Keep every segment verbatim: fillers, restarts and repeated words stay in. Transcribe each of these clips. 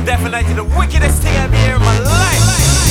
Definitely the wickedest thing I've ever in my life.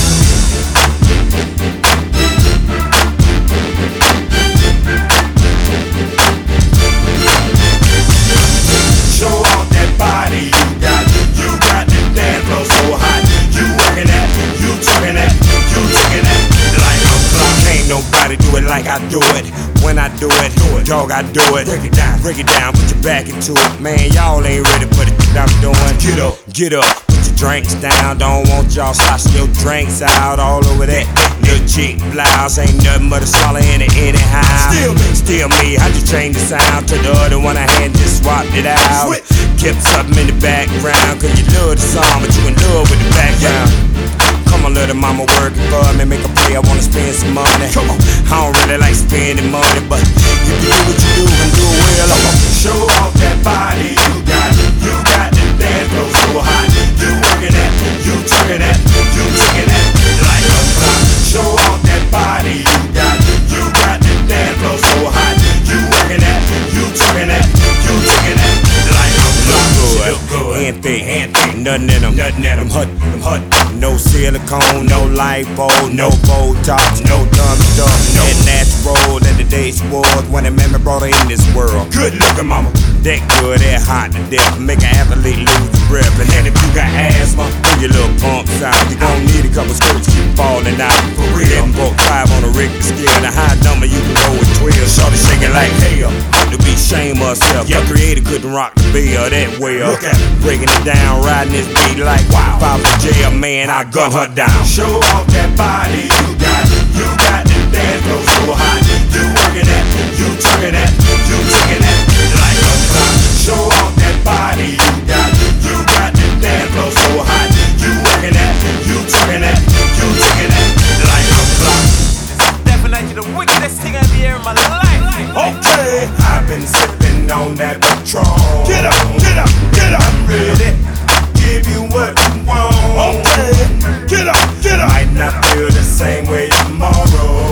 Show off that body you got. You got the dance floor so hot. You working that, you talking that, you taking that like a clock. Can't nobody do it like I do it. When I do it, do it, dog, I do it. Break it down, break it down, put your back into it. Man, y'all ain't ready for the shit I'm doing. Get up, get up, put your drinks down. Don't want y'all sloshing your drinks out all over that little chick blouse. Ain't nothing but a solid in it anyhow. Still me, still me. I just changed the sound to the other one I had, just swapped it out. Switch. Kept something in the background, cause you love the song, but you in love with the background. Come on, little mama, working for me, make a play, I wanna spend some money. Come on, I don't really like spending money, but if you do what you do and do it well, I'm gonna show off that body you got. You got the dance floor so hot. You working that, you talking that, you taking that like a clock. Show off that body you got. You got the dance floor so hot. You working that, you talking that, you taking that like a clock. Look good, hand thick, hand thick, nothing in them, nothing in them, hut, them hut. No silicone, no lipo, no Botox, no dumb stuff, no natural that the days was when a man brought her in this world. Good looking mama, that good, that hot to death, make an athlete lose the breath. And then if you got asthma, pull your little pumps out. You gon' need a couple skirts, keep falling out. For real, eleven point five on the Richter scale, the high number you can go with twelve. Shorty shaking like hell, to be shame of herself. Your creator couldn't rock the bell that well. Look at it, breaking it down, riding this beat like wow. If I was jail, man, I gun her down. Show off that body you got. You got the dance floor so hot. You working that, you talking that, you taking that like a clock. Show off that body you got. You got the dance floor so hot. You working that, you talking that, you taking that like a clock. Definitely the wickedest thing I've ever in my life. Okay, I've been sipping on that Patron. Get up, get up, get up. I'm ready. Give you what you want. Okay, get up, get up. Might not feel the same way tomorrow,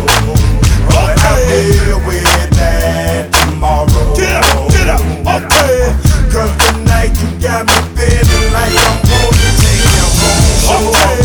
but I'll deal with that tomorrow. Get up, get up, okay. Cause tonight you got me feeling like I'm gonna take you home. Okay.